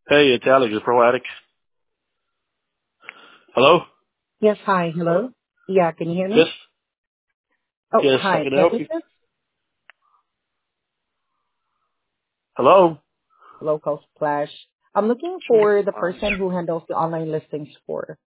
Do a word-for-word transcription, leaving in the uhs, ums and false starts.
Hey, it's Alex, the Pro Addict. Hello? Yes, hi. Hello? Yeah, can you hear Yes, me? Oh, yes, how hi. can I Uh, help Is you? this Hello? local splash? I'm looking for the person who handles the online listings for.